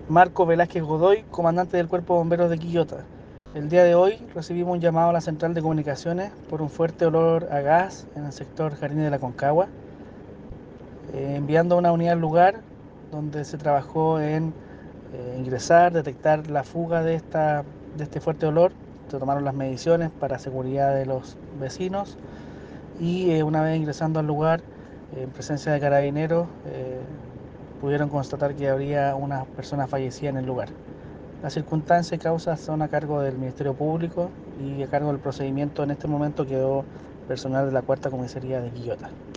Marco Velázquez Godoy, comandante del Cuerpo de Bomberos de Quillota. El día de hoy recibimos un llamado a la central de comunicaciones por un fuerte olor a gas en el sector Jardines de la Concagua, enviando una unidad al lugar donde se trabajó en ingresar, detectar la fuga de este fuerte olor. Se tomaron las mediciones para seguridad de los vecinos y una vez ingresando al lugar, en presencia de carabineros, pudieron constatar que habría una persona fallecida en el lugar. Las circunstancias y causas son a cargo del Ministerio Público y a cargo del procedimiento en este momento quedó personal de la Cuarta Comisaría de Quillota.